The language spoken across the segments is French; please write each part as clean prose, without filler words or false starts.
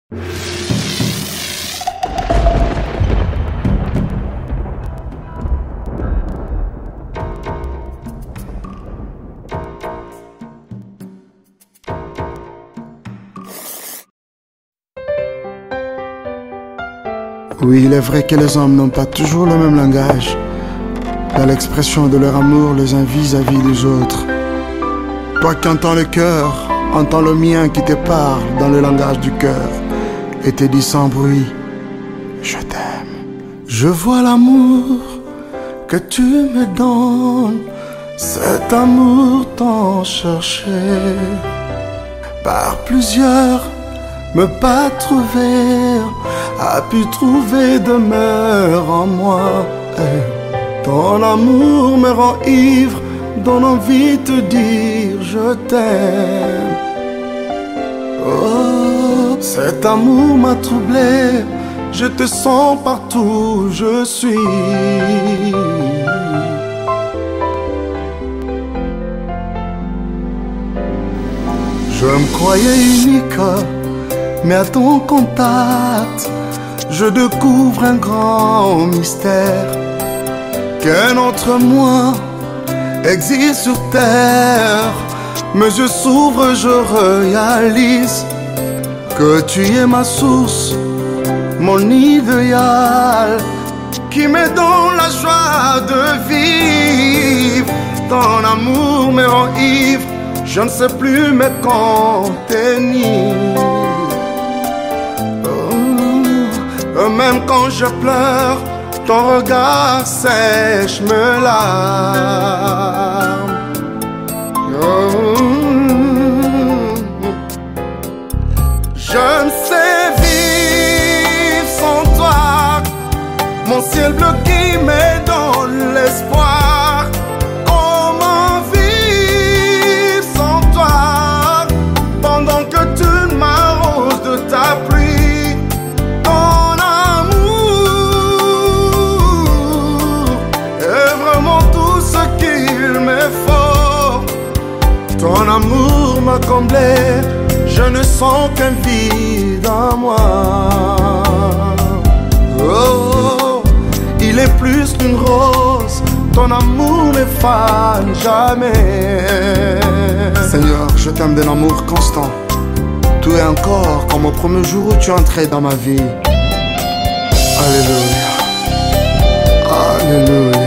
Oui, il est vrai que les hommes n'ont pas toujours le même langage dans l'expression de leur amour les uns vis-à-vis des autres. Toi qui entends le cœur, entends le mien qui te parle dans le langage du cœur et te dit sans bruit, je t'aime. Je vois l'amour que tu me donnes, cet amour tant cherché par plusieurs, me pas trouver, a pu trouver demeure en moi. Ton amour me rend ivre, donne envie de te dire je t'aime. Oh, cet amour m'a troublé, je te sens partout où je suis. Je me croyais unique, mais à ton contact, je découvre un grand mystère. Qu'un autre moi existe sur terre. Mes yeux s'ouvrent, je réalise que tu es ma source, mon idéal, qui me donne la joie de vivre. Ton amour me rend ivre, je ne sais plus me contenir. Même quand je pleure, ton regard sèche mes larmes. Je ne sais vivre sans toi, mon ciel bleu qui me donne l'espoir. Comment vivre sans toi, pendant que tu m'arroses de ta pluie? Ton amour m'a comblé, je ne sens qu'un vide en moi. Oh, il est plus qu'une rose, ton amour ne fane jamais. Seigneur, je t'aime d'un amour constant. Tu es encore comme au premier jour où tu entrais dans ma vie. Alléluia, Alléluia.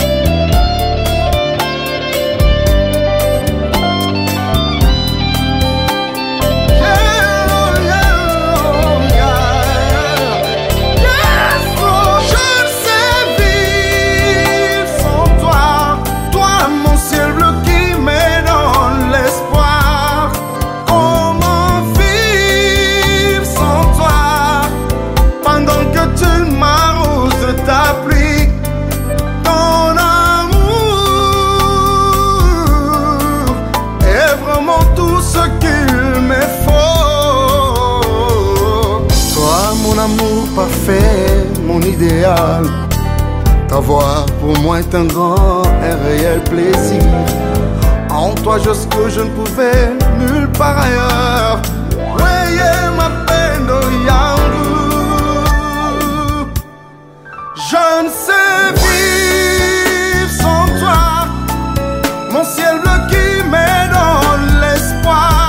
Amour parfait, mon idéal. T'avoir pour moi est un grand et réel plaisir. En toi, je sais que je ne pouvais nulle part ailleurs. Voyez ma peine de Yangou. Je ne sais vivre sans toi, mon ciel bleu qui me donne l'espoir.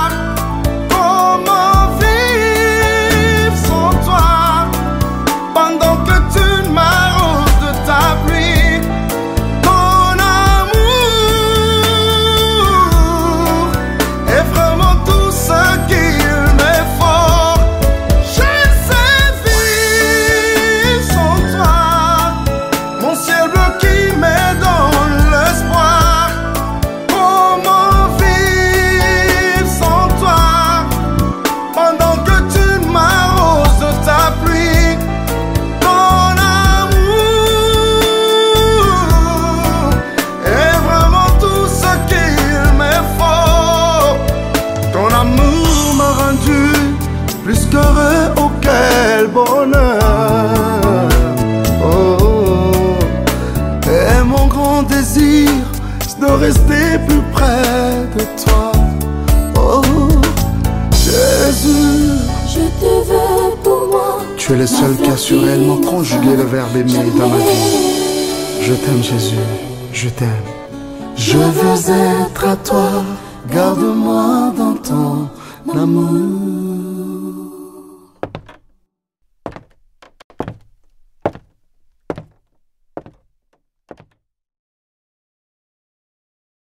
Plus qu'heureux, oh quel bonheur. Oh, et mon grand désir, c'est de rester plus près de toi. Oh, Jésus, je te veux. Tu es le seul qui a su réellement conjuguer le verbe aimer dans ma vie. Je t'aime Jésus, je t'aime. Je veux être à toi, garde-moi dans ton amour.